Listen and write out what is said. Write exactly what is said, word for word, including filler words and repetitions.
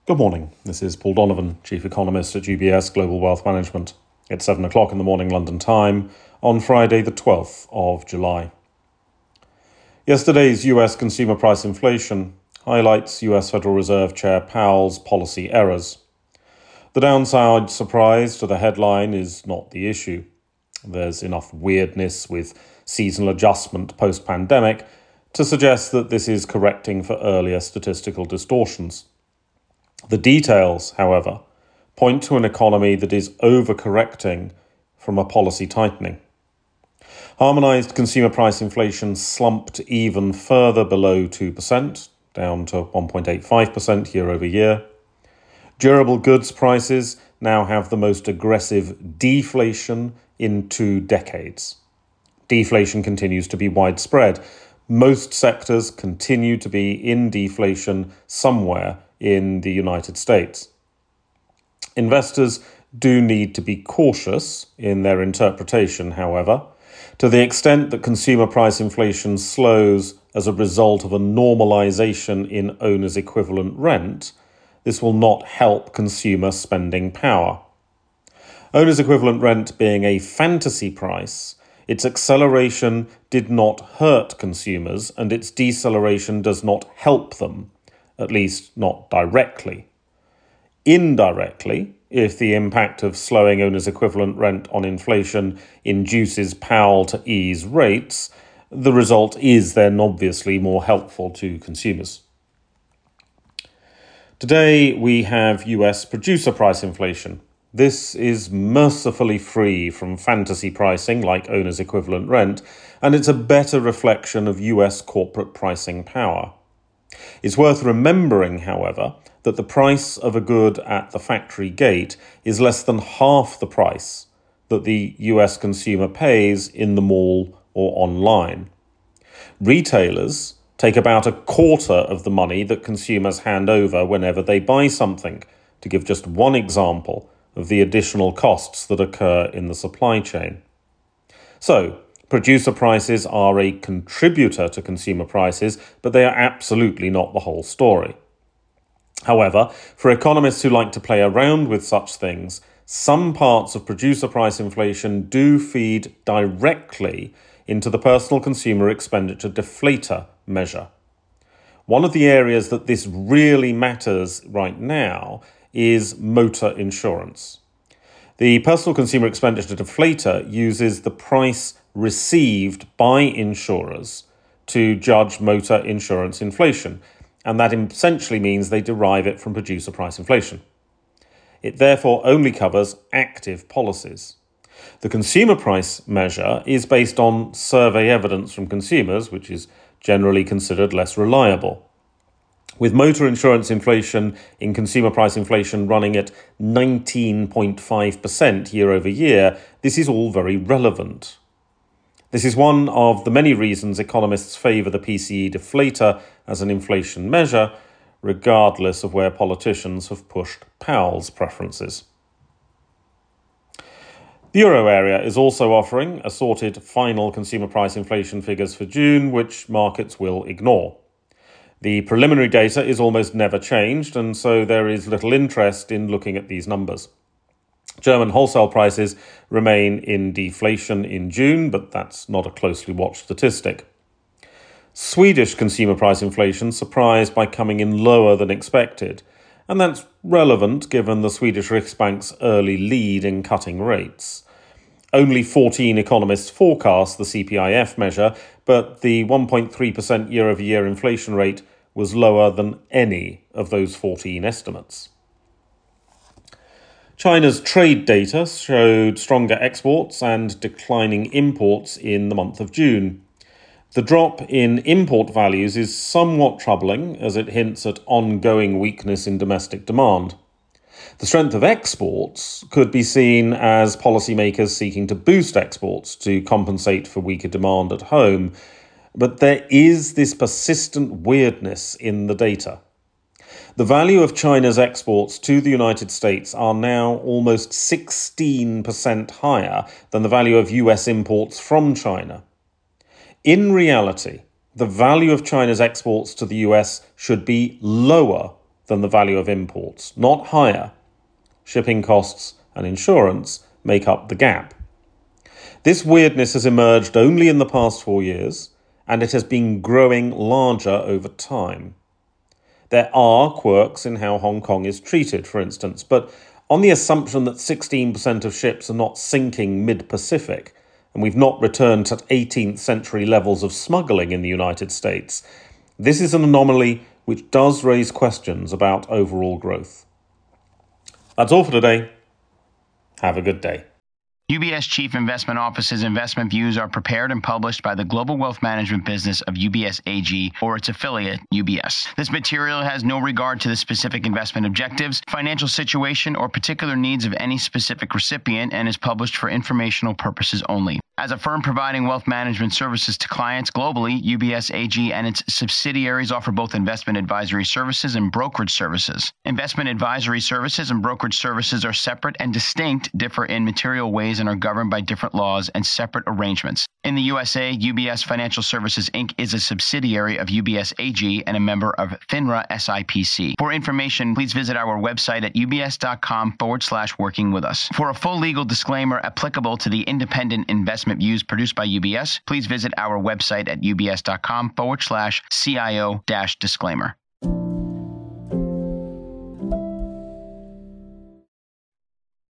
Good morning. This is Paul Donovan, Chief Economist at U B S Global Wealth Management. It's seven o'clock in the morning London time on Friday the twelfth of July. Yesterday's U S consumer price inflation highlights U S Federal Reserve Chair Powell's policy errors. The downside surprise to the headline is not the issue. There's enough weirdness with seasonal adjustment post-pandemic to suggest that this is correcting for earlier statistical distortions. The details, however, point to an economy that is overcorrecting from a policy tightening. Harmonised consumer price inflation slumped even further below two percent, down to one point eight five percent year over year. Durable goods prices now have the most aggressive deflation in two decades. Deflation continues to be widespread. Most sectors continue to be in deflation somewhere in the United States. Investors do need to be cautious in their interpretation, however. To the extent that consumer price inflation slows as a result of a normalization in owner's equivalent rent, this will not help consumer spending power. Owner's equivalent rent being a fantasy price, its acceleration did not hurt consumers and its deceleration does not help them, at least not directly. Indirectly, if the impact of slowing owner's equivalent rent on inflation induces Powell to ease rates, the result is then obviously more helpful to consumers. Today we have U S producer price inflation. This is mercifully free from fantasy pricing like owner's equivalent rent, and it's a better reflection of U S corporate pricing power. It's worth remembering, however, that the price of a good at the factory gate is less than half the price that the U S consumer pays in the mall or online. Retailers take about a quarter of the money that consumers hand over whenever they buy something, to give just one example of the additional costs that occur in the supply chain. So, producer prices are a contributor to consumer prices, but they are absolutely not the whole story. However, for economists who like to play around with such things, some parts of producer price inflation do feed directly into the personal consumer expenditure deflator measure. One of the areas that this really matters right now is motor insurance. The personal consumer expenditure deflator uses the price received by insurers to judge motor insurance inflation, and that essentially means they derive it from producer price inflation. It therefore only covers active policies. The consumer price measure is based on survey evidence from consumers, which is generally considered less reliable. With motor insurance inflation in consumer price inflation running at nineteen point five percent year over year, this is all very relevant. This is one of the many reasons economists favour the P C E deflator as an inflation measure, regardless of where politicians have pushed Powell's preferences. The euro area is also offering assorted final consumer price inflation figures for June, which markets will ignore. The preliminary data is almost never changed, and so there is little interest in looking at these numbers. German wholesale prices remain in deflation in June, but that's not a closely watched statistic. Swedish consumer price inflation surprised by coming in lower than expected, and that's relevant given the Swedish Riksbank's early lead in cutting rates. Only fourteen economists forecast the C P I F measure, but the one point three percent year-over-year inflation rate was lower than any of those fourteen estimates. China's trade data showed stronger exports and declining imports in the month of June. The drop in import values is somewhat troubling, as it hints at ongoing weakness in domestic demand. The strength of exports could be seen as policymakers seeking to boost exports to compensate for weaker demand at home, but there is this persistent weirdness in the data. The value of China's exports to the United States are now almost sixteen percent higher than the value of U S imports from China. In reality, the value of China's exports to the U S should be lower than the value of imports, not higher. Shipping costs and insurance make up the gap. This weirdness has emerged only in the past four years, and it has been growing larger over time. There are quirks in how Hong Kong is treated, for instance, but on the assumption that sixteen percent of ships are not sinking mid-Pacific, and we've not returned to eighteenth century levels of smuggling in the United States, this is an anomaly which does raise questions about overall growth. That's all for today. Have a good day. U B S Chief Investment Office's investment views are prepared and published by the global wealth management business of U B S A G or its affiliate, U B S. This material has no regard to the specific investment objectives, financial situation, or particular needs of any specific recipient and is published for informational purposes only. As a firm providing wealth management services to clients globally, U B S A G and its subsidiaries offer both investment advisory services and brokerage services. Investment advisory services and brokerage services are separate and distinct, differ in material ways, and are governed by different laws and separate arrangements. In the U S A, U B S Financial Services Incorporated is a subsidiary of U B S A G and a member of FINRA S I P C. For information, please visit our website at ubs.com forward slash working with us. For a full legal disclaimer applicable to the independent investment views produced by U B S, please visit our website at ubs.com forward slash CIO dash disclaimer.